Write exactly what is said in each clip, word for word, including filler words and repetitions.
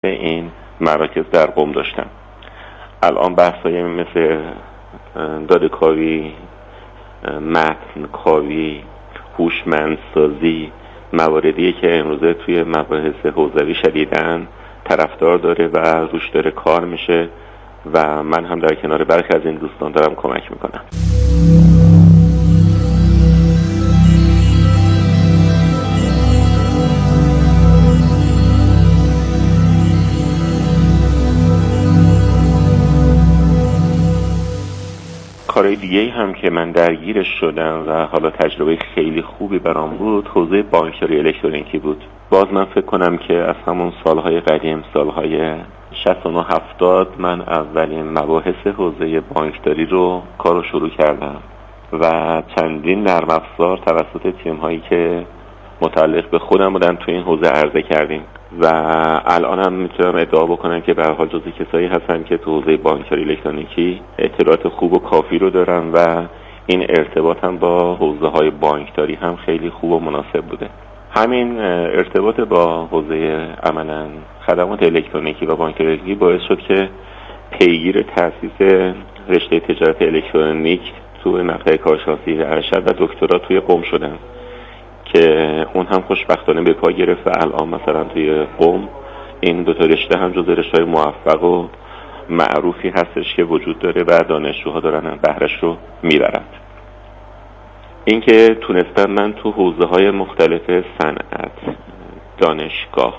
این مراکز در قم داشتم. الان بحثایی مثل داده‌کاوی، متن کاوی، هوشمندسازی مواردیه که امروزه توی مباحث حوزوی شدیداً طرفدار داره و روش داره کار میشه و من هم در کنار برخی از این دوستان دارم کمک میکنم. کارهای دیگه هم که من درگیرش شدم و حالا تجربه خیلی خوبی برام بود حوزه بانکداری الکترونیکی بود. باز من فکر کنم که از همون سالهای قدیم، سالهای شصت و نه هفتاد، من اولین مباحث حوزه بانکداری رو کارو شروع کردم و چندین نرم افزار توسط تیم هایی که متعلق به خودم بودن تو این حوزه عرضه کردیم و الان هم میتونم ادعا بکنم که به هر حال جزو کسایی هستن که تو حوزه بانکداری الکترونیکی اطلاعات خوب و کافی رو دارن و این ارتباط هم با حوزه های بانکداری هم خیلی خوب و مناسب بوده. همین ارتباط با حوزه عملاً خدمات الکترونیکی و بانکداری الکترونیکی باعث شد که پیگیر تأسیس رشته تجارت الکترونیک تو مقطع کارشناسی ارشد و دکترا توی قم شدم که اون هم خوشبختانه به پا گرفت و الان مثلا توی قم این دو تا رشته هم جزو رشته‌های موفق و معروفی هستش که وجود داره و دانشجوها دارن بهره‌اش رو میبرند. این که تونستم من تو حوزه‌های مختلف صنعت، دانشگاه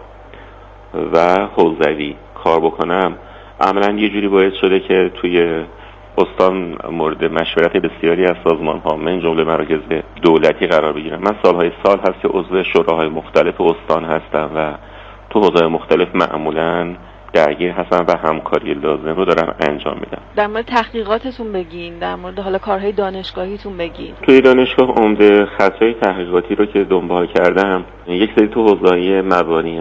و حوزوی کار بکنم عملاً یه جوری باعث شده که توی استان مورد مشورت بسیاری از سازمان‌ها من جمله مراکز دولتی قرار بگیرم. من سالهای سال هست که عضو شوراهای مختلف استان هستم و تو حوزه‌های مختلف معمولاً درگیر هستم و همکاری لازم رو دارم انجام میدم. در مورد تحقیقاتتون بگین، در مورد حالا کارهای دانشگاهیتون بگین. توی دانشگاه عمده خطای تحقیقاتی رو که دنبال کردم یک سری تو حوزه‌های مبانی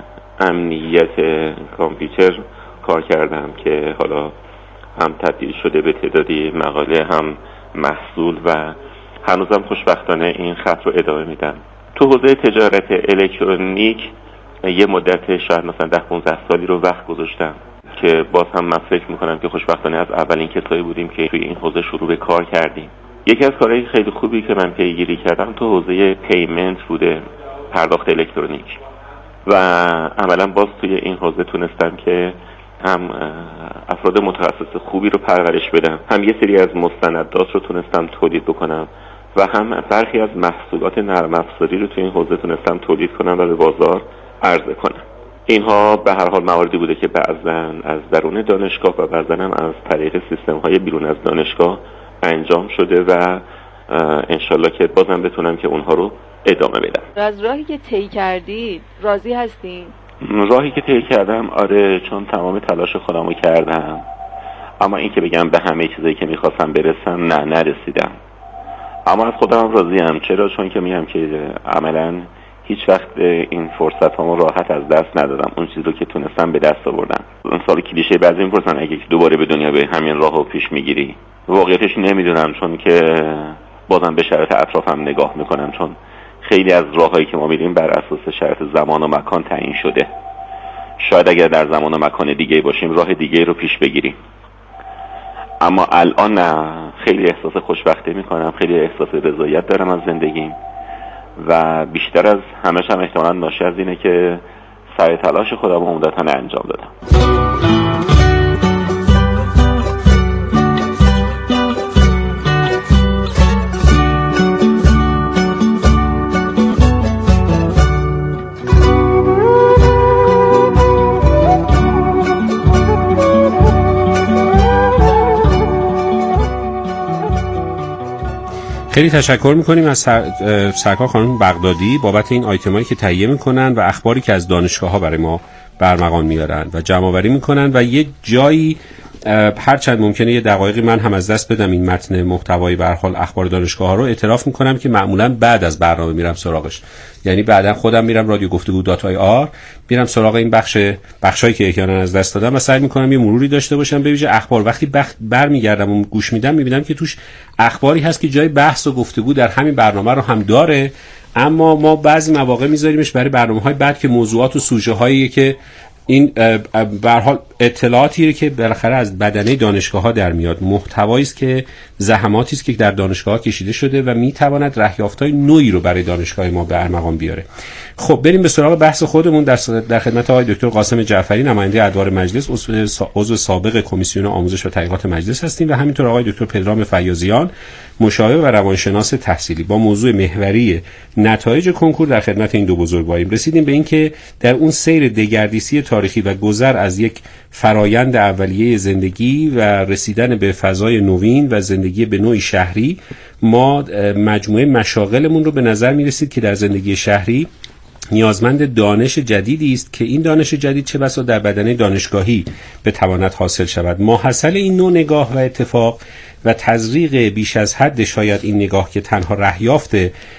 امنیت کامپیوتر کار کردم که حالا هم تبدیل شده به تعدادی مقاله هم محصول و هنوزم خوشبختانه این خط رو ادامه میدم. تو حوزه تجارت الکترونیک یه مدت شاید مثلا ده پانزده سالی رو وقت گذاشتم که باز هم من فکر میکنم که خوشبختانه از اولین کسایی بودیم که توی این حوزه شروع به کار کردیم. یکی از کارهای خیلی خوبی که من پیگیری کردم تو حوزه پیمنت بوده، پرداخت الکترونیک، و عملا باز توی این حوزه تونستم که هم افراد متخصص خوبی رو پرورش بدم، هم یه سری از مستندات رو تونستم تولید بکنم و هم برخی از محصولات نرم افزاری رو توی این حوزه تونستم تولید کنم و به بازار عرضه کنم. اینها به هر حال مواردی بوده که بعضاً از درون دانشگاه و بعضاً هم از طریق سیستم‌های بیرون از دانشگاه انجام شده و انشالله که بازم بتونم که اونها رو ادامه بدم. از راهی که طی کردید راضی هستین؟ راهی که طی کردم آره، چون تمام تلاش خودم رو کردم، اما این که بگم به همه چیزایی که میخواستم برسم نه نرسیدم، اما از خودم راضیم. چرا؟ چون که میگم که عملاً هیچ وقت این فرصت هامو راحت از دست ندادم. اون چیزی رو که تونستم به دست آوردم. اون سال کلیشه بعضی میپرسن اگه دوباره به دنیا به همین راهو پیش میگیری؟ واقعیتش نمیدونم، چون که بازم به شرایط اطرافم نگاه میکنم، چون خیلی از راههایی که ما میریم بر اساس شرایط زمان و مکان تعیین شده. شاید اگر در زمان و مکان دیگه باشیم راه دیگه رو پیش بگیریم، اما الان نه. خیلی احساس خوشبختی میکنم، خیلی احساس رضایت دارم از زندگیم و بیشتر از همش هم احتمالاً ناشی از اینه که سعی تلاش خودم عمدتاً انجام دادم. خیلی تشکر میکنیم از سر... سرکار خانم بغدادی بابت این آیتمایی که تهیه میکنن و اخباری که از دانشگاه ها برای ما برمغان میارن و جمع آوری میکنن و یه جایی هرچند ممکنه یه دقایقی من هم از دست بدم این متن محتوایی به هر حال اخبار دانشگاه ها رو، اعتراف میکنم که معمولا بعد از برنامه میرم سراغش. یعنی بعدا خودم میرم رادیو گفتگو دات آی آر میرم سراغ این بخش بخشایی که احیانا از دست دادم و سعی میکنم یه مروری داشته باشم به ویژه اخبار. وقتی بخ... برمیگردم و گوش میدم میبینم که توش اخباری هست که جای بحث و گفتگو در همین برنامه رو هم داره، اما ما بعضی مواقع میذاریمش برای برنامه‌های بعد که موضوعات و سوژه‌هایی که این به هر حال اطلاعاتی که بالاخره از بدنه دانشگاه‌ها در میاد، محتوایی است که زحماتی است که در دانشگاه‌ها کشیده شده و میتواند رهیافت‌های نوعی رو برای دانشگاه ما به ارمغان بیاره. خب بریم به سراغ بحث خودمون. در در خدمت آقای دکتر قاسم جعفری، نماینده ادوار مجلس، عضو سابق کمیسیون آموزش و تحقیقات مجلس هستیم و همینطور آقای دکتر پدرام فیاضیان، مشاور و روانشناس تحصیلی. با موضوع محوری نتایج کنکور در خدمت این دو بزرگواریم. رسیدیم به این که در اون سیر دگردیسی تاریخی و گذر از یک فرایند اولیه زندگی و رسیدن به فضای نوین و زندگی به نوعی شهری، ما مجموعه مشاغلمون رو به نظر می رسید که در زندگی شهری نیازمند دانش جدیدی است که این دانش جدید چه بسا در بدنه دانشگاهی بتواند حاصل شود. ماحصل این نوع نگاه و اتفاق و تزریق بیش از حد شاید این نگاه که تنها رهیافت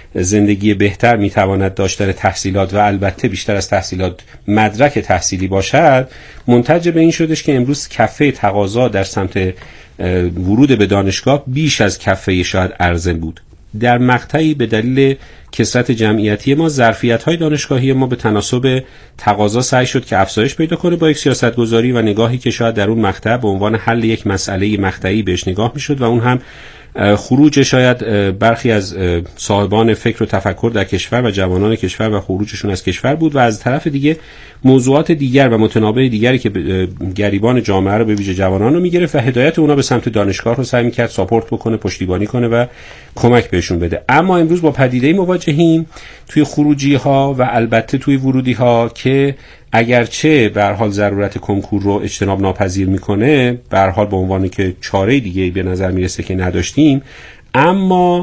زندگی بهتر میتواند داشتن تحصیلات و البته بیشتر از تحصیلات مدرک تحصیلی باشد، منتج به این شدش که امروز کفه تقاضا در سمت ورود به دانشگاه بیش از کفه شاید عرضه بود. در مقطعی به دلیل کثرت جمعیتی ما، ظرفیت‌های دانشگاهی ما به تناسب تقاضا سعی شد که افزایش پیدا کنه با یک سیاست‌گذاری و نگاهی که شاید در اون مقطع به عنوان حل یک مسئله مقطعی بهش نگاه می‌شد و اون هم خروج شاید برخی از صاحبان فکر و تفکر در کشور و جوانان کشور و خروجشون از کشور بود و از طرف دیگه موضوعات دیگر و متنابع دیگری که گریبان جامعه رو به ویژه جوانان رو میگرفت و هدایت اونا به سمت دانشگاه رو سعی می‌کرد ساپورت بکنه، پشتیبانی کنه و کمک بهشون بده. اما امروز با پدیده‌ای مواجهیم توی خروجی‌ها و البته توی ورودی‌ها که اگرچه به هر حال ضرورت کنکور رو اجتناب ناپذیر میکنه، به هر حال به عنوانی که چاره دیگه به نظر میرسه که نداشتیم، اما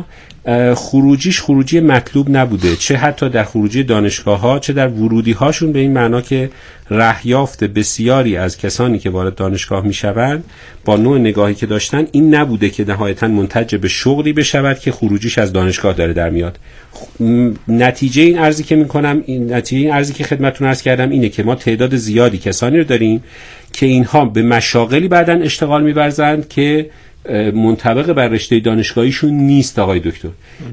خروجیش خروجی مطلوب نبوده، چه حتی در خروجی دانشگاه ها چه در ورودی هاشون، به این معنا که رهیافت بسیاری از کسانی که وارد دانشگاه میشوند با نوع نگاهی که داشتن این نبوده که نهایتاً منتج به شغلی بشود که خروجیش از دانشگاه داره در میاد. نتیجه این عرضی که میکنم، این نتیجه این عرضی که خدمتتون عرض کردم اینه که ما تعداد زیادی کسانی رو داریم که اینها به مشاغلی بعداً اشتغال می‌ورزند که منطبق بر رشته دانشگاهیشون نیست. آقای دکتر،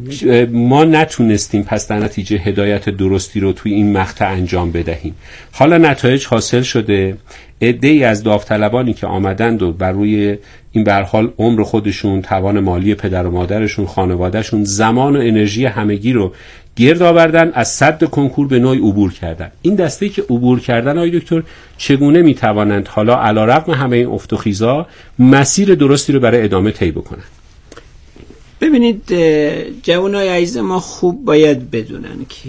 ما نتونستیم پس در نتیجه هدایت درستی رو توی این مقطع انجام بدهیم. حالا نتایج حاصل شده، عده‌ای از داوطلبانی که آمدند و بر روی این به هر حال عمر خودشون، توان مالی پدر و مادرشون، خانوادهشون، زمان و انرژی همگی رو گرد آوردن، از سد کنکور به نوعی عبور کردن. این دسته‌ای که عبور کردن آقای دکتر چگونه میتوانند حالا علیرغم همه این افت و خیزا مسیر درستی رو برای ادامه طی بکنن؟ ببینید جوانای عزیز ما خوب باید بدونن که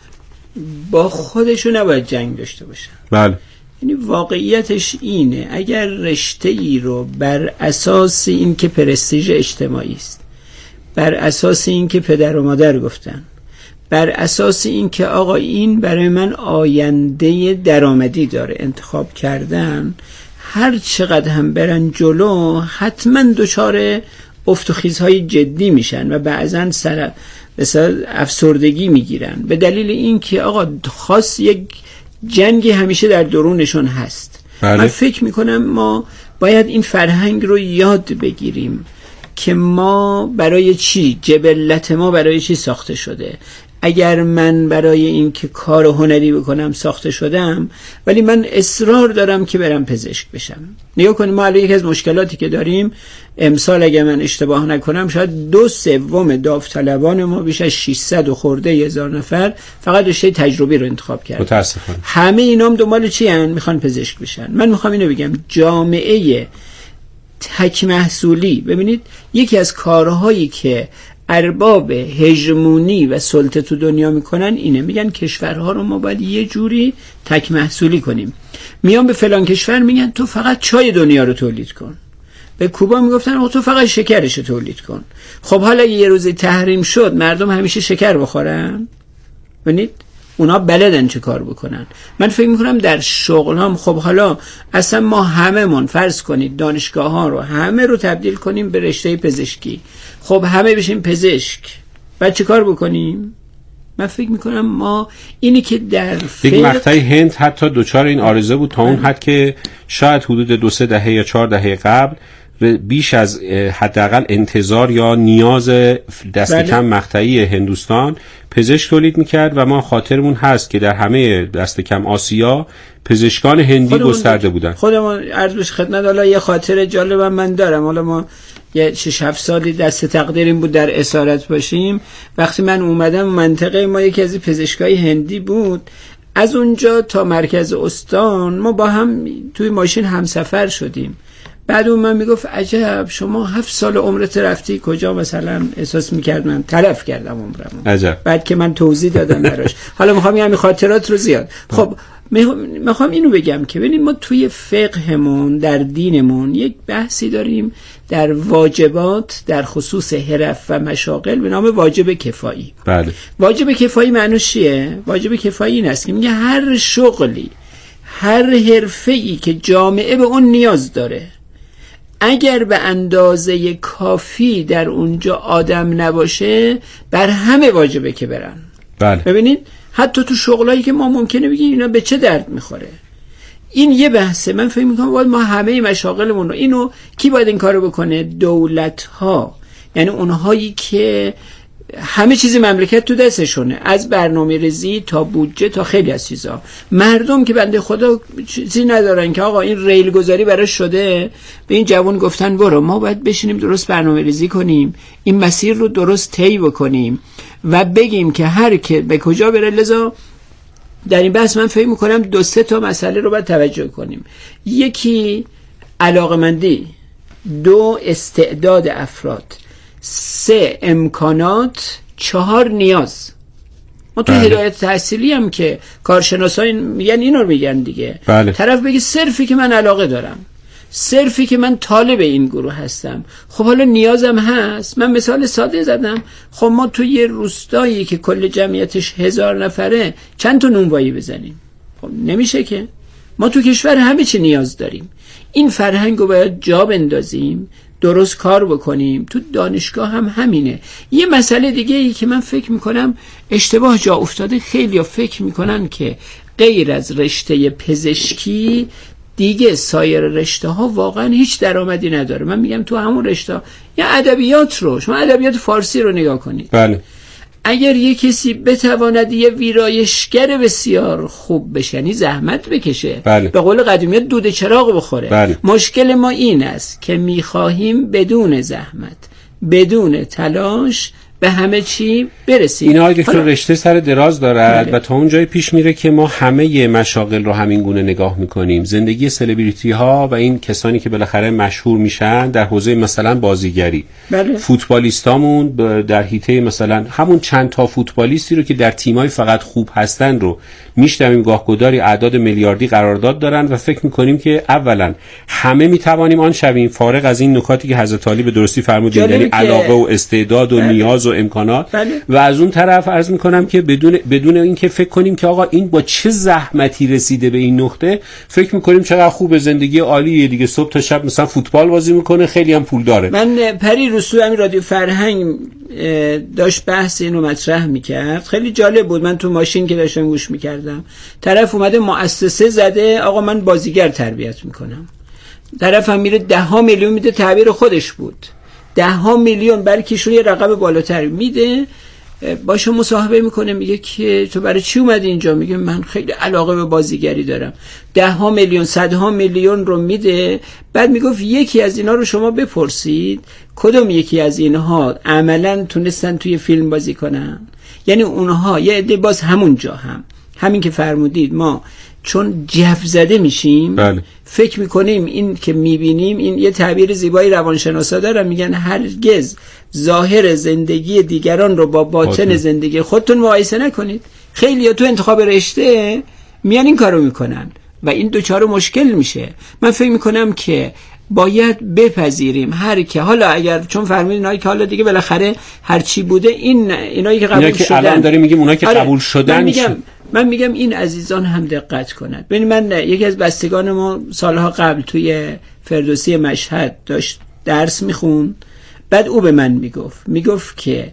با خودشون نباید جنگ داشته باشن. بله. یعنی واقعیتش اینه اگر رشته‌ای رو بر اساس این که پرستیژ اجتماعی است، بر اساس این که پدر و مادر گفتن، بر اساس این که آقا این برای من آینده درآمدی داره انتخاب کردن، هر چقدر هم برن جلو حتما دچار افت و خیزهای جدی میشن و بعضن سر مثلا افسردگی میگیرن به دلیل این که آقا خاص یک جنگی همیشه در درونشون هست. بله. من فکر میکنم ما باید این فرهنگ رو یاد بگیریم که ما برای چی، جبلت ما برای چی ساخته شده. اگر من برای این که کار هنری بکنم ساخته شدم، ولی من اصرار دارم که برم پزشک بشم. نگاه کنیم ما الان یکی از مشکلاتی که داریم امسال اگر من اشتباه نکنم شاید دو سوم داوطلبان ما بیش از ششصد و خورده هزار نفر فقط رشته تجربی رو انتخاب کردن. متاسفانه همه اینام دنبال چی هن؟ میخوان پزشک بشن. من میخوام اینو بگم جامعه تک محصولی، ببینید یکی از کارهایی که ارباب هژمونی و سلطه تو دنیا میکنن اینه، میگن کشورها رو ما باید یه جوری تک محصولی کنیم. میان به فلان کشور میگن تو فقط چای دنیا رو تولید کن، به کوبا میگفتن تو فقط شکرش رو تولید کن. خب حالا یه روزی تحریم شد مردم همیشه شکر بخورن؟ ببینید اونا بلدن چه کار بکنن. من فکر میکنم در شغل هم خب حالا اصلا ما همه من فرض کنید دانشگاه ها رو همه رو تبدیل کنیم به رشته پزشکی، خب همه بشیم پزشک، بعد چه کار بکنیم؟ من فکر میکنم ما اینی که در یک مقطعی هند حتی دوچار این آرزه بود تا اون حد که شاید حدود دو سه دهه یا چهار دهه قبل بیش از حداقل انتظار یا نیاز دست بله. کم مقطعی هندوستان پزشک تولید میکرد و ما خاطرمون هست که در همه دست کم آسیا پزشکان هندی گسترده بودن. خودمون عرض بشه خدمت، حالا یه خاطره جالبم من دارم. حالا ما یه شش هفت سالی دست تقدیریم بود در اسارت باشیم. وقتی من اومدم منطقه ما یکی از پزشکای هندی بود. از اونجا تا مرکز استان ما با هم توی ماشین همسفر شدیم. بعد اون من میگفت عجب شما هفت سال عمرت رفتی کجا؟ مثلا احساس میکرد من تلف کردم عمرمو. عجب. بعد که من توضیح دادم براش. حالا میخوام همین خاطرات رو زیاد. خب میخوام اینو بگم که ببینید ما توی فقهمون در دینمون یک بحثی داریم در واجبات در خصوص حرف و مشاغل به نام واجب کفایی. بله. واجب کفایی معنیش چیه؟ واجب کفایی این است که میگه هر شغلی، هر حرفه‌ای که جامعه به اون نیاز داره، اگر به اندازه کافی در اونجا آدم نباشه بر همه واجبه که برن. بله. ببینید حتی تو شغلایی که ما ممکنه بگیم اینا به چه درد میخوره، این یه بحثه. من فکر میکنم باید ما همه مشاغلمون رو، اینو کی باید این کارو بکنه؟ دولت ها، یعنی اونهایی که همه چیز مملکت تو دستشونه، از برنامه ریزی تا بودجه تا خیلی از چیزا. مردم که بنده خدا چیزی ندارن که آقا این ریل گذاری براش شده، به این جوان گفتن برو ما باید بشینیم درست برنامه ریزی کنیم، این مسیر رو درست طی بکنیم و بگیم که هر که به کجا بره. لذا در این بحث من فکر میکنم دو سه تا مسئله رو باید توجه کنیم. یکی علاقمندی، دو استعداد افراد، سه امکانات، چهار نیاز. ما تو هدایت تحصیلی هم که کارشناسای میگن اینو رو میگن دیگه. بله. طرف بگی صرفی که من علاقه دارم، صرفی که من طالب این گروه هستم، خب حالا نیازم هست. من مثال ساده زدم، خب ما تو یه روستایی که کل جمعیتش هزار نفره چند تا نونوایی بزنیم؟ خب نمیشه که. ما تو کشور همه چی نیاز داریم. این فرهنگ رو باید جا بندازیم، درست کار بکنیم. تو دانشگاه هم همینه. یه مسئله دیگه ای که من فکر میکنم اشتباه جا افتاده، خیلی ها فکر میکنن که غیر از رشته پزشکی دیگه سایر رشته ها واقعا هیچ درآمدی نداره. من میگم تو همون رشته یا ادبیات رو، شما ادبیات فارسی رو نگاه کنید. بله. اگر یه کسی بتواند یه ویرایشگر بسیار خوب بشه، یعنی زحمت بکشه، بله. به قول قدیمی‌ها دود چراغ بخوره. بله. مشکل ما این است که میخواهیم بدون زحمت، بدون تلاش به همه چی برسیم. اینا که رشته سر دراز دارد. بله. و تا اون جای پیش میره که ما همه مشاغل رو همین گونه نگاه میکنیم. زندگی سلبریتی ها و این کسانی که بالاخره مشهور میشن در حوزه مثلا بازیگری، بله. فوتبالیستامون در حیطه مثلا همون چند تا فوتبالیستی رو که در تیمای فقط خوب هستن رو میشنویم گاهگداری اعداد میلیاردی قرارداد دارن و فکر میکنیم که اولا همه میتوانیم آن شویم، فارغ از این نکاتی که حضرت علی به درستی فرمودید، یعنی علاقه و استعداد و بله. نیاز و امکانات. بله. و از اون طرف عرض میکنم که بدون بدون اینکه فکر کنیم که آقا این با چه زحمتی رسیده به این نقطه، فکر میکنیم چقدر خوبه، زندگی عالیه دیگه، صبح تا شب مثلا فوتبال بازی میکنه، خیلی هم پول داره. من پری رسول همین رادیو فرهنگ داشت بحث اینو مطرح میکرد، خیلی جالب بود. من تو ماشین که داشتم گوش میکردم، طرف اومده مؤسسه زده آقا من بازیگر تربیت میکنم، طرف هم میره ده ها میلیون میده، تعبیر خودش بود ده ها میلیون، برای کیشون یه رقم بالاتر میده. باشه مصاحبه میکنه، میگه که تو برای چی اومدی اینجا؟ میگه من خیلی علاقه به بازیگری دارم. ده ها میلیون، صد ها میلیون رو میده. بعد میگفت یکی از اینا رو شما بپرسید کدوم یکی از اینها عملا تونستن توی فیلم بازی کنن؟ یعنی اونها یه عده باز همونجا هم همین که فرمودید، ما چون جف زده میشیم. بله. فکر میکنیم این که میبینیم، این یه تعبیر زیبایی روانشناسا دارن، میگن هرگز ظاهر زندگی دیگران رو با باطن باطن. زندگی خودتون مقایسه نکنید. خیلی ها تو انتخاب رشته میان این کارو میکنن و این دوچار مشکل میشه. من فکر میکنم که باید بپذیریم هر که، حالا اگر چون فرمودین اینایی که حالا دیگه بالاخره هر چی بوده، این اینایی که قبول اینا که شدن، الان داریم میگیم اونایی که آره. قبول شدن، من میگم من میگم این عزیزان هم دقت کنند. ببین من یکی از بستگان ما سالها قبل توی فردوسی مشهد داشت درس میخون، بعد او به من میگفت میگفت که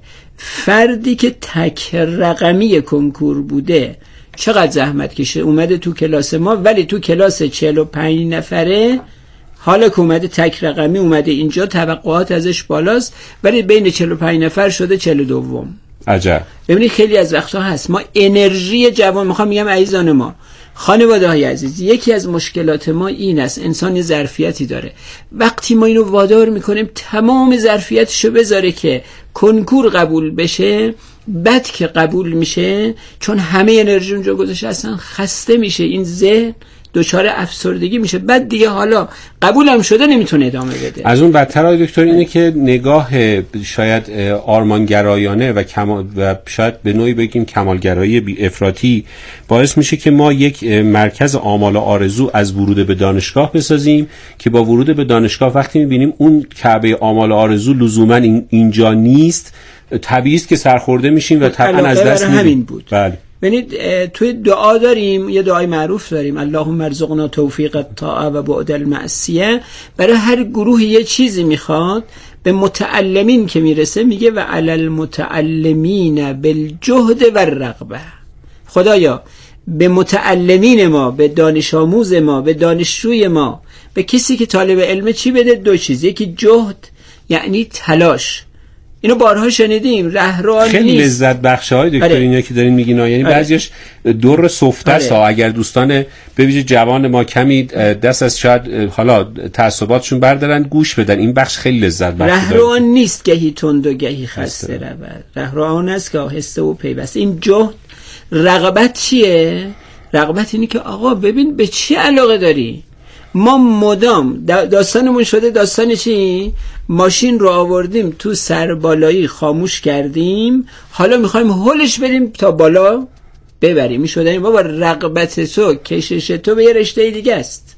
فردی که تک رقمی کنکور بوده چقدر زحمت کشه اومده تو کلاس ما، ولی تو کلاس چهل و پنج نفره حالا که اومده تک رقمی اومده اینجا، توقعات ازش بالاست، ولی بین چهل و پنج نفر شده چهل و دو. عجب. ببینید خیلی از وقتها هست ما انرژی جوان، میخوام میگم عزیزان ما، خانواده های عزیز، یکی از مشکلات ما این است، انسان ظرفیتی داره، وقتی ما اینو وادار میکنیم تمام ظرفیتشو بذاره که کنکور قبول بشه، بعد که قبول میشه چون همه انرژی اونجا گذاشته اصلا خسته میشه، این ذهن دچار افسردگی میشه، بعد دیگه حالا قبولم شده نمیتونه ادامه بده. از اون بدتر آقای دکتر اینه که نگاه شاید آرمانگرایانه و کمال و شاید به نوعی بگیم کمالگرایی بی افراطی باعث میشه که ما یک مرکز آمال و آرزو از ورود به دانشگاه بسازیم که با ورود به دانشگاه وقتی میبینیم اون کعبه آمال و آرزو لزوما این اینجا نیست، طبیعی است که سرخورده میشیم و طبعا از دست میدیم. بله. ببینید توی دعا داریم، یه دعای معروف داریم، اللهم ارزقنا توفیق الطاعه و بعد المعصیه. برای هر گروه یه چیزی میخواد، به متعلمین که میرسه میگه و علی المتعلمین بالجهد و الرغبه. خدایا به متعلمین ما، به دانش آموز ما، به دانشجوی ما، به کسی که طالب علمه چی بده؟ دو چیز، یکی جهد یعنی تلاش، اینو بارها شنیدیم، رهروان نیست، خیلی لذت بخشه های دکتر اینا که دارین میگین، یعنی بعضیش دور سفته است. اگر دوستان به ویژه جوان ما کمی دست از شاید حالا تعصباتشون بردارن گوش بدن، این بخش خیلی لذت بخشه. رهروان نیست گهی تند و گهی خسته رود، رهروان است که آهسته و پیوسته. این جهد. رغبت چیه؟ رغبت اینی که آقا ببین به چی علاقه داری. ما مدام داستانمون شده داستان چی؟ ماشین رو آوردیم تو سربالایی خاموش کردیم، حالا میخوایم هولش بدیم تا بالا ببریم. میشده این بابا رغبت تو، کشش تو به یه رشته دیگه است.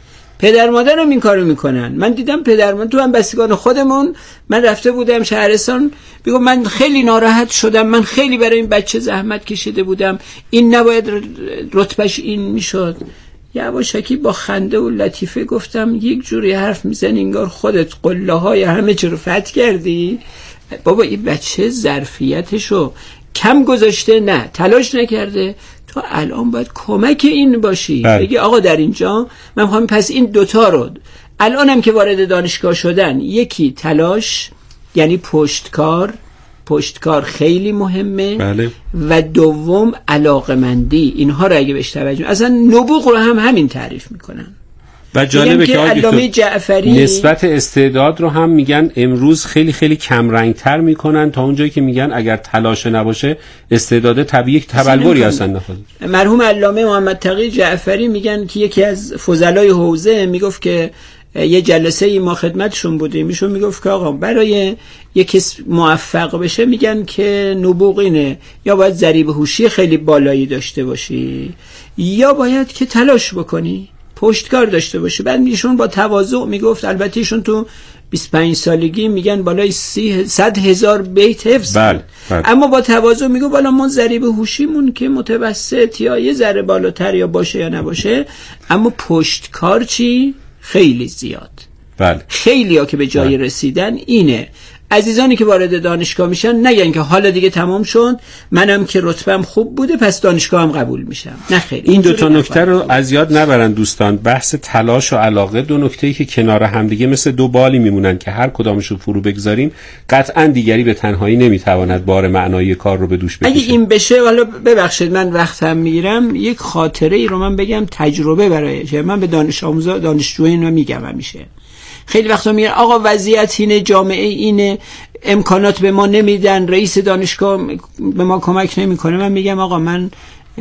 پدر مادرم این کارو میکنن. من دیدم پدر مادر تو هم بستگان خودمون، من رفته بودم شهرستان، بگم من خیلی ناراحت شدم، من خیلی برای این بچه زحمت کشیده بودم، این نباید رتبهش این میشد. یواشکی با خنده و لطیفه گفتم یک جوری حرف میزنی انگار خودت قله های همه چی رو فتح کردی. بابا این بچه ظرفیتشو کم گذاشته، نه تلاش نکرده، تو الان باید کمک این باشی. بله. بگی آقا در اینجا من میخوام پس این دوتا رو الانم که وارد دانشگاه شدن، یکی تلاش یعنی پشتکار، پشتکار خیلی مهمه. بله. و دوم علاقمندی، اینها رو اگه بهش توجه، اصلا نبوغ رو هم همین تعریف میکنن. و جالبه که علامه جعفری نسبت استعداد رو هم میگن امروز خیلی خیلی کم رنگ تر میکنن تا اونجایی که میگن اگر تلاش نباشه استعداد طبیعی تبلوری اصلا نخواد. مرحوم علامه محمد تقی جعفری میگن که یکی از فضلای حوزه میگفت که یه جلسه ای ما خدمتشون بودیم، ایشون میگفت که آقا برای یک کس موفق بشه میگن که نبوغ اینه، یا باید ضریب هوشی خیلی بالایی داشته باشی، یا باید که تلاش بکنی، پشتکار داشته باشی. بعد ایشون با تواضع میگفت، البته ایشون تو بیست و پنج سالگی میگن بالای سی صد هزار بیت حفظ، بله، بله. اما با تواضع میگه بالا ما ضریب هوشیمون که متوسط یا یه ذره بالاتر یا باشه یا نباشه، اما پشتکار چی؟ خیلی زیاد. بله. خیلی ها که به جای بله. رسیدن اینه. عزیزانی که وارد دانشگاه میشن نگن که حالا دیگه تمام شد، منم که رتبم خوب بوده پس دانشگاه هم قبول میشم. نه خیر. این دو تا نکته رو از یاد نبرن دوستان. بحث تلاش و علاقه دو نکته‌ای که کنار هم دیگه مثل دو بالی میمونن که هر کدامش رو فرو بگذاریم قطعا دیگری به تنهایی نمیتواند بار معنایی کار رو به دوش بکشه. اگه این بشه، حالا ببخشید من وقتم میگیرم، یک خاطره ای رو من بگم تجربه برای من به دانش آموزا دانشجویان میگم. همیشه خیلی وقتا میگن آقا وضعیت اینه، جامعه اینه، امکانات به ما نمیدن، رئیس دانشگاه به ما کمک نمیکنه. من میگم آقا من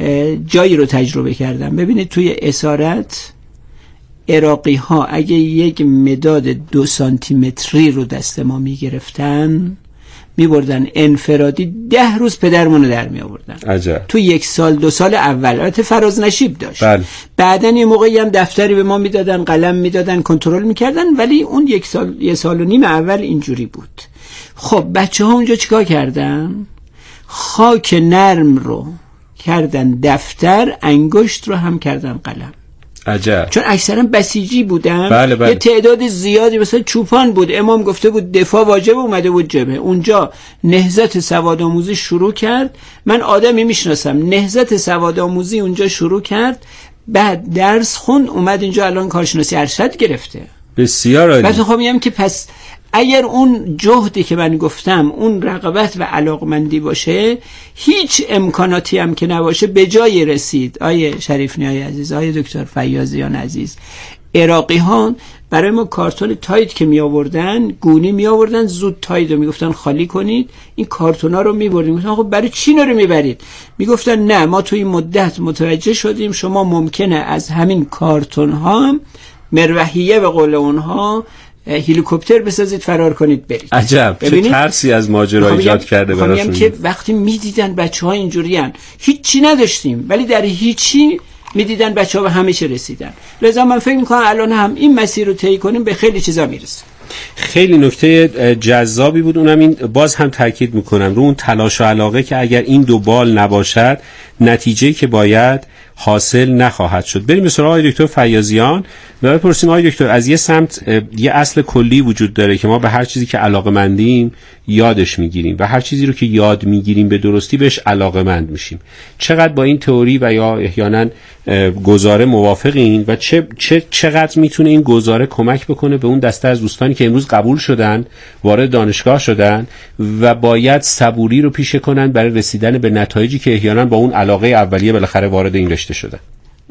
جایی رو تجربه کردم. ببینید توی اسارت عراقی ها اگه یک مداد دو سانتی متری رو دست ما میگرفتن میبردن انفرادی ده روز پدرمون رو در می آوردن. عجب. تو یک سال دو سال اول البته فراز نشیب داشت. بله. بعدن یه موقعی هم دفتری به ما میدادن، قلم میدادن، کنترل میکردن، ولی اون یک سال یک سال و نیم اول اینجوری بود. خب بچه ها اونجا چیکار کردن؟ خاک نرم رو کردن دفتر، انگشت رو هم کردن قلم. عجب. چون اکثرا بسیجی بودن. بله بله. یه تعداد زیادی مثلا چوپان بود، امام گفته بود دفاع واجب، اومده بود جبهه. اونجا نهضت سوادآموزی شروع کرد. من آدمی میشناسم نهضت سوادآموزی اونجا شروع کرد، بعد درس خون، اومد اینجا الان کارشناسی ارشد گرفته. بسیار عالی. بعد خب میگم که پس اگر اون جهدی که من گفتم، اون رغبت و علاقمندی باشه، هیچ امکاناتی هم که نباشه به جای رسید. آیه شریف نیای عزیز، آیه دکتر فیاضیان عزیز، عراقی ها برای ما کارتون تایید که می آوردن، گونی می آوردن، زود تایید رو می گفتن خالی کنید، این کارتون ها رو می بردیم. گفتن خب برای چی رو می برید؟ می گفتن نه، ما توی مدت متوجه شدیم شما ممکنه از همین کارتون ها مروحیه به قول اونها هلیکوپتر بسازید فرار کنید برید. عجب، چه ترسی از ماجرا ایجاد کرده براشون. که وقتی میدیدن بچه‌ها اینجوریان، هیچی نداشتیم ولی در هیچی میدیدن بچه‌ها به همه چی رسیدن. لذا من فکر می‌کنم الان هم این مسیر رو طی کنیم به خیلی چیزا میرسیم. خیلی نکته جذابی بود. اونم این، باز هم تاکید میکنم رو اون تلاش و علاقه که اگر این دو بال نباشد نتیجه‌ای که باید حاصل نخواهد شد. بریم به سراغ آقای دکتر فیاضیان و بپرسیم آقای دکتر، از یه سمت یه اصل کلی وجود داره که ما به هر چیزی که علاقه‌مندیم یادش میگیریم و هر چیزی رو که یاد میگیریم به درستی بهش علاقه‌مند میشیم. چقدر با این تئوری و یا احیانا گزاره موافقین و چه چه چقدر میتونه این گزاره کمک بکنه به اون دسته از دوستانی که امروز قبول شدن، وارد دانشگاه شدن و باید صبوری رو پیشه کنن برای رسیدن به نتایجی که احیانا با اون علاقه اولیه بالاخره وارد این رشته شدن؟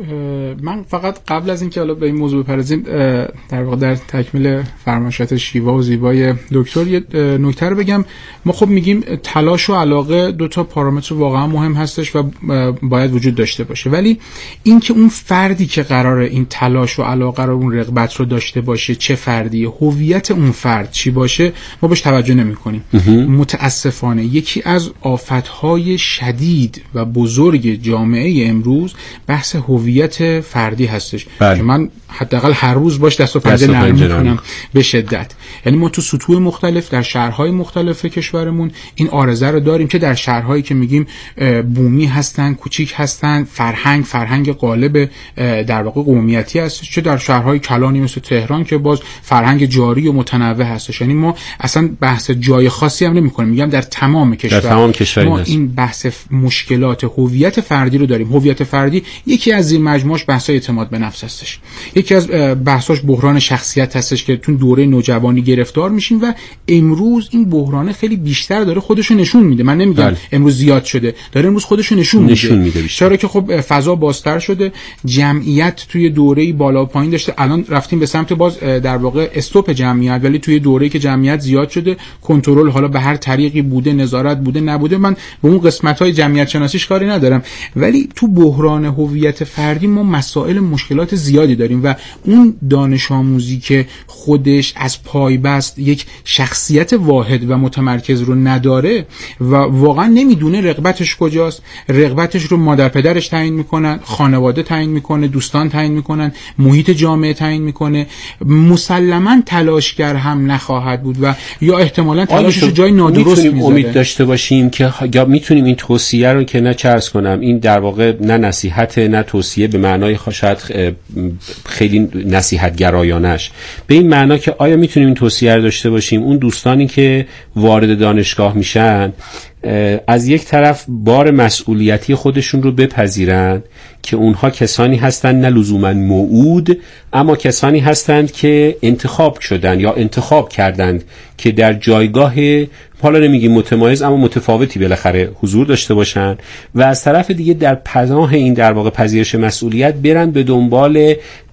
من فقط قبل از اینکه حالا به این موضوع بپردازیم، در واقع در تکمیل فرمایشات شیوا و زیبای دکتر یه نکته رو بگم. ما خب میگیم تلاش و علاقه دو تا پارامتر واقعا مهم هستش و باید وجود داشته باشه، ولی اینکه اون فردی که قراره این تلاش و علاقه رو، اون رغبت رو داشته باشه، چه فردی، هویت اون فرد چی باشه، ما بهش توجه نمی‌کنیم. متاسفانه یکی از آفت‌های شدید و بزرگ جامعه امروز بحث هویت فردی هستش که من حداقل هر روز باش دست و پنجه نرم میکنم به شدت. یعنی ما تو سطوح مختلف در شهرهای مختلف کشورمون این عارضه رو داریم، چه در شهرهایی که میگیم بومی هستن، کوچیک هستن، فرهنگ فرهنگ غالب در واقع قومیتی هست، چه در شهرهای کلانی مثل تهران که باز فرهنگ جاری و متنوع هستش. یعنی ما اصلا بحث جای خاصی هم نمیکنیم، میگم در تمام کشور در تمام ما هست. این بحث مشکلات هویت فردی رو داریم. هویت فردی یکی از این مجموعش بحث اعتماد به نفس هستش، یکی از بحثاش بحران شخصیت هستش که تو دوره نوجوانی گرفتار میشیم و امروز این بحران خیلی بیشتر داره خودشو نشون میده. من نمیگم بله. امروز زیاد شده، داره امروز خودشو نشون, نشون میده, میده چرا که خب فضا بازتر شده، جمعیت توی دوره بالا پایین داشته، الان رفتیم به سمت باز در واقع استوپ جمعیت، ولی توی دوره‌ای که جمعیت زیاد شده کنترل حالا به هر طریقی بوده، نظارت بوده نبوده، من به اون قسمت‌های جمعیت شناسیش کاری ندارم، ولی تو بحران هویت فردی ما مسائل مشکلات زیادی داریم و اون دانش آموزی که خودش از پای بست یک شخصیت واحد و متمرکز رو نداره و واقعا نمیدونه رغبتش کجاست، رغبتش رو مادر پدرش تعیین میکنن، خانواده تعیین میکنه، دوستان تعیین میکنن، محیط جامعه تعیین میکنه، مسلما تلاشگر هم نخواهد بود و یا احتمالاً تلاشش جای نادرست میذاره. امید داشته باشیم که یا میتونیم این توصیه رو که نه چرس کنم، این در واقع نه نصیحت نه توصیه به معنای شاید خیلی نصیحت گرایانش، به این معنا که آیا میتونیم این توصیه رو داشته باشیم اون دوستانی که وارد دانشگاه میشن از یک طرف بار مسئولیتی خودشون رو بپذیرن که اونها کسانی هستند نه لزوما موعود، اما کسانی هستند که انتخاب شدن یا انتخاب کردند که در جایگاه حالا نمیگیم متمایز اما متفاوتی بالاخره حضور داشته باشن و از طرف دیگه در پناه این در واقع پذیرش مسئولیت برن به دنبال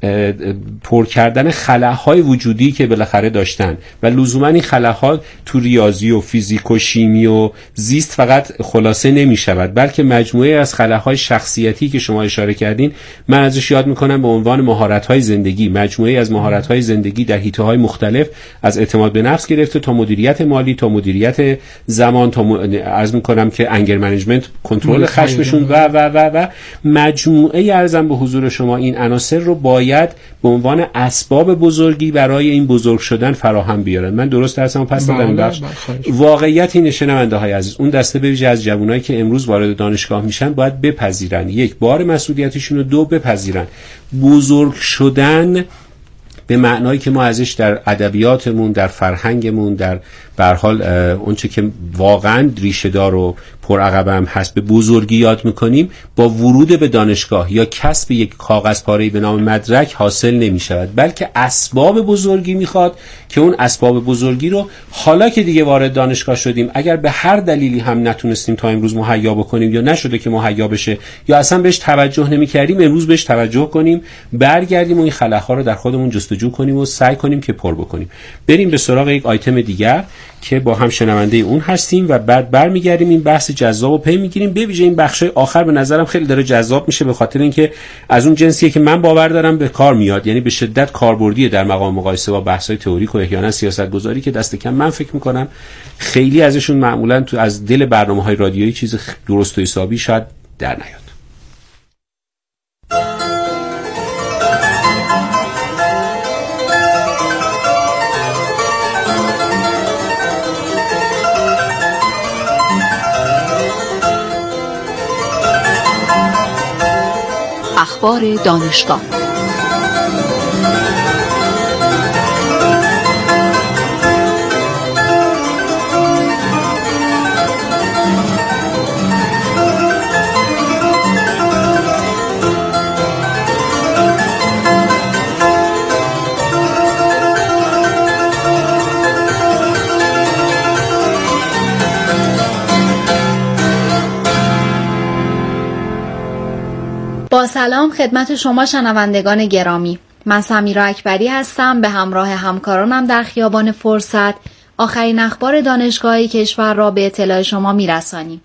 پر کردن خلاهای وجودی که بالاخره داشتن و لزوما این خلاها تو ریاضی و فیزیک و شیمی و زیست فقط خلاصه نمی شود، بلکه مجموعه از خلاهای شخصیتی که شما اشاره کردین من ازش یاد میکنم به عنوان مهارت‌های زندگی، مجموعه از مهارت‌های زندگی در حیطه‌های مختلف، از اعتماد به نفس گرفته تا مدیریت مالی تا مدیریت زمان تا م... عرض میکنم که انگر منیجمنت، کنترل خشمشون و و و و مجموعه ارزم به حضور شما این عناصر رو باید به عنوان اسباب بزرگی برای این بزرگ شدن فراهم بیارن. من درست درسمو پس دادم این بخش. واقعیت اینه شنونده های عزیز، اون دسته به ویژه از جوانایی که امروز وارد دانشگاه میشن باید بپذیرن، یک، بار مسئولیتشون رو، دو، بپذیرن بزرگ شدن به معنایی که ما ازش در ادبیاتمون، در فرهنگمون، در به هر حال اون چه که واقعا ریشه دار و پرعقبه هست به بزرگی یاد میکنیم، با ورود به دانشگاه یا کسب یک کاغذ پاره‌ای به نام مدرک حاصل نمیشود، بلکه اسباب بزرگی میخواد که اون اسباب بزرگی رو حالا که دیگه وارد دانشگاه شدیم، اگر به هر دلیلی هم نتونستیم تا امروز مهیا بکنیم یا نشده که مهیا بشه یا اصلا بهش توجه نمیکردیم، امروز بهش توجه کنیم، برگردیم و این خلاها رو در خودمون جستجو کنیم و سعی کنیم که پر بکنیم. بریم به سراغ یک آیتم دیگر که با هم شنونده اون هستیم و بعد برمیگردیم این بحث جذاب و پی میگیریم. به ویژه این بخش آخر به نظرم خیلی داره جذاب میشه، به خاطر اینکه از اون جنسیه که من باور دارم به کار میاد، یعنی به شدت کاربردیه در مقام مقایسه با بحث‌های تئوریک و احیانا سیاست‌گذاری که دست کم من فکر میکنم خیلی ازشون معمولا تو از دل برنامه‌های رادیویی چیز درست و حسابی شاید در نیاد. اخبار دانشگاه. با سلام خدمت شما شنوندگان گرامی، من سمیرا اکبری هستم. به همراه همکارانم در خیابان فرصت آخرین اخبار دانشگاهی کشور را به اطلاع شما میرسانیم.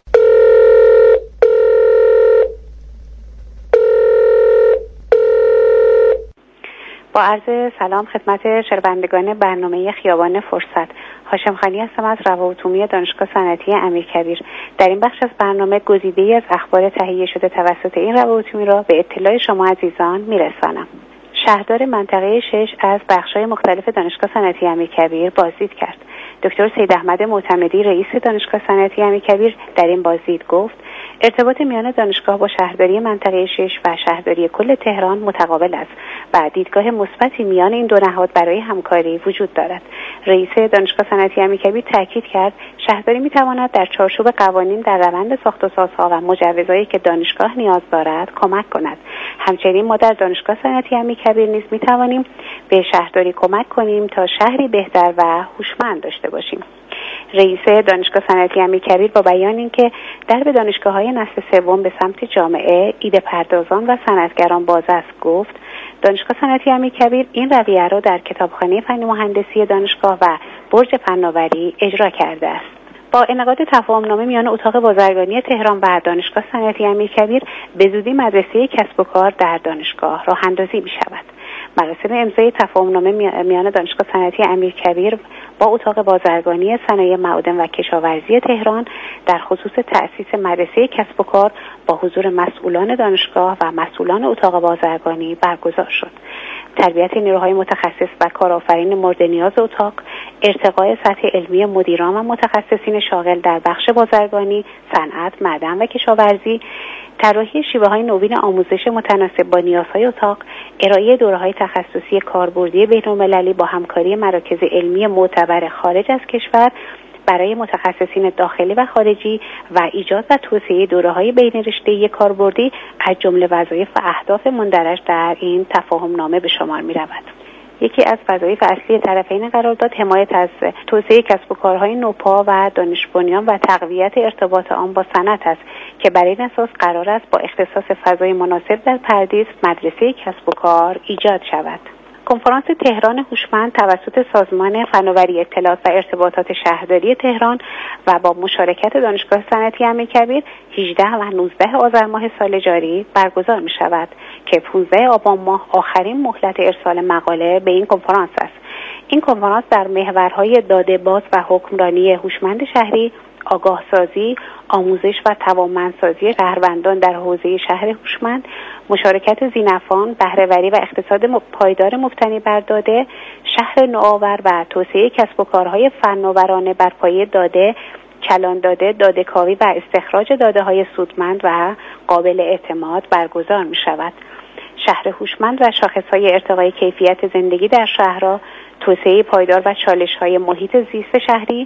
با عرض سلام خدمت شنوندگان برنامه خیابان فرصت، هاشم خانی هستم از روابط‌عمومی دانشگاه صنعتی امیرکبیر. در این بخش از برنامه گزیده‌ای از اخبار تهیه شده توسط این روابط‌عمومی را به اطلاع شما عزیزان میرسانم. شهردار منطقه شش از بخش‌های مختلف دانشگاه صنعتی امیرکبیر بازدید کرد. دکتر سید احمد معتمدی رئیس دانشگاه صنعتی امیرکبیر در این بازدید گفت ارتباط میان دانشگاه با شهرداری منطقه شش و شهرداری کل تهران متقابل است و دیدگاه مثبتی میان این دو نهاد برای همکاری وجود دارد. رئیس دانشگاه صنعتی امیرکبیر تاکید کرد شهرداری میتواند در چارچوب قوانین در روند ساخت و سازها و مجوزهایی که دانشگاه نیاز دارد کمک کند. همچنین ما در دانشگاه صنعتی امیرکبیر نیز میتوانیم به شهرداری کمک کنیم تا شهری بهتر و هوشمند داشته باشیم. رئیس دانشگاه صنعتی امیرکبیر با بیان اینکه درب دانشگاه‌های نسل سوم به سمت جامعه، ایده پردازان و صنعتگران باز است، گفت دانشگاه صنعتی امیرکبیر این رویه را در کتابخانه فنی مهندسی دانشگاه و برج فناوری اجرا کرده است. با انعقاد تفاهم‌نامه میان اتاق بازرگانی تهران و دانشگاه صنعتی امیرکبیر به زودی مدرسه کسب و کار در دانشگاه راه اندازی می‌شود. مراسم امضای تفاهم‌نامه میان دانشگاه صنعتی امیرکبیر با اتاق بازرگانی صنایع معادن و کشاورزی تهران در خصوص تأسیس مدرسه کسب و کار با حضور مسئولان دانشگاه و مسئولان اتاق بازرگانی برگزار شد. تربیت نیروهای متخصص و کارآفرین مورد نیاز اتاق، ارتقاء سطح علمی مدیران و متخصصین شاغل در بخش بازرگانی، صنعت، معدن و کشاورزی، طراحی شیوه‌های نوین آموزش متناسب با نیازهای اتاق، ارائه دوره‌های تخصصی کاربردی بین‌المللی با همکاری مراکز علمی معتبر خارج از کشور برای متخصصین داخلی و خارجی و ایجاد و توسعه دوره‌های بین رشته‌ای کاربردی از جمله وظایف و اهداف مندرج در این تفاهم‌نامه به شمار می‌رود. یکی از وظایف اصلی طرفین قرارداد حمایت از توسعه کسب و کارهای نوپا و دانش بنیان و تقویت ارتباط آن با صنعت است که بر این اساس قرار است با اختصاص فضای مناسب در پردیس مدرسه کسب و کار ایجاد شود. کنفرانس تهران هوشمند توسط سازمان فناوری اطلاعات و ارتباطات شهرداری تهران و با مشارکت دانشگاه صنعتی امیرکبیر هجدهم و نوزدهم آذر ماه سال جاری برگزار می شود که پانزدهم آبان ماه آخرین مهلت ارسال مقاله به این کنفرانس است. این کنفرانس در محورهای داده باز و حکمرانی هوشمند شهری، آگاه سازی، آموزش و توانمندسازی شهروندان در حوزه شهر هوشمند، مشارکت ذی‌نفعان، بهره‌وری و اقتصاد پایدار مبتنی بر داده، شهر نوآور و توسعه کسب و کارهای فناورانه بر پایه داده، کلان داده، داده کاوی و استخراج داده های سودمند و قابل اعتماد برگزار می شود. شهر هوشمند و شاخصهای ارتقای کیفیت زندگی در شهرها، توسعه پایدار و چالش‌های محیط زیست شهری،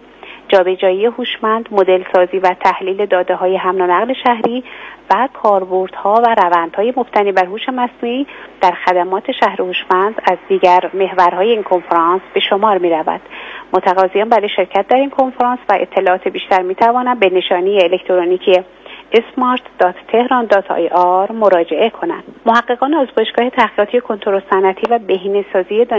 جابجایی هوشمند، مدل سازی و تحلیل داده های حمل و نقل شهری و کاربردها و روندهای مبتنی بر هوش مصنوعی در خدمات شهر هوشمند از دیگر محورهای این کنفرانس به شمار می رود. متقاضیان برای شرکت در این کنفرانس و اطلاعات بیشتر می توانند به نشانی الکترونیکی اسمارت دات تهران دات آی آر مراجعه کنند. محققان آزمایشگاه تحقیقاتی کنترل صنعتی و بهینه‌سازی